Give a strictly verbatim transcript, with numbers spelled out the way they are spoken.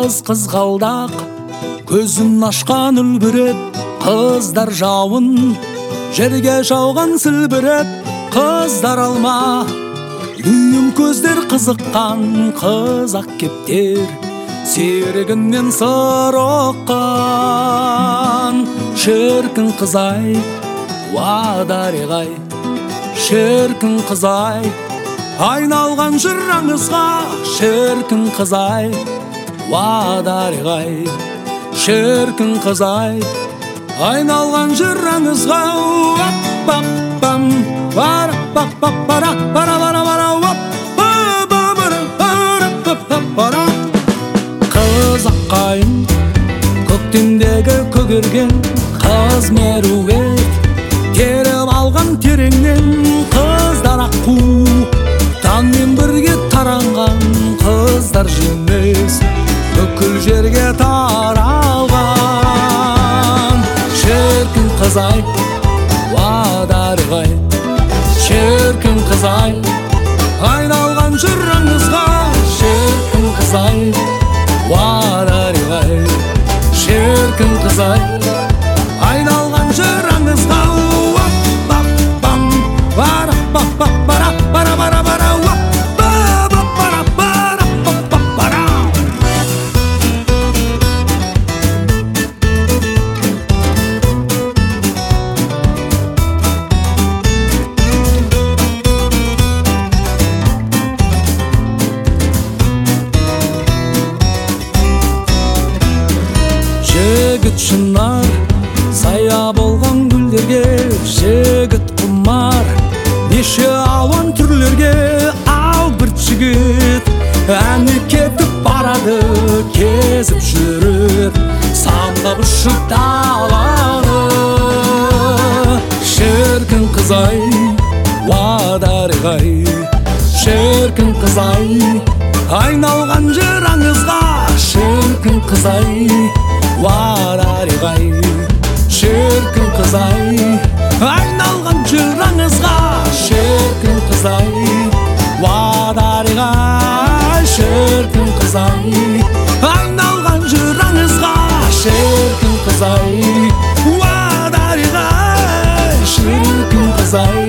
қыз қызғалдақ көзін ашқан үлбіреп, қыздар жауын жерге жауған сілбіреп, қыздар алма үйім көздер қызыққан, қызақ кептер серігінен сыр оққан. Шіркін қызай уадариғай, шіркін қызай айналған жыраңызға, шіркін қызай уадариғай, шіркін қызай айналған жыраңызға. Ап-ап-пам, бара-пап-пап-пара, бара-бара-бара, ап-па-бара-бара-бара-бара. Қызаққайын көктемдегі көгерген, қыз меруерт теріп алған тереңнен, қыздар аққу таңмен бірге таранған, қыздар жемес бүкіл жерге таралған. Шіркін қызай уадариғай, шіркін қызай айналған жырыңызға, шіркін қызай уадариғай, шіркін қызай айналған жырыңызға. Ап-ап-пам, бара-пап-пап-пара, бара-бара-бара, ап-па-бара-бара-бара-пап-пара. Жігіт шынар сая болған гүлдерге, жігіт құмар неше алуан түрлерге. Ал бір жігіт әні кетіп барады, кезіп жүріп самғап ұшып даланы. Шіркін қызай уадариғай, шіркін қызай айналған жыраңызға, шіркін қызай уадариғай, шіркін қызай айналған жыраңызға, шіркін қызай уадариғай, шіркін қызай айналған жыраңызға, шіркін қызай уадариғай, шіркін қызай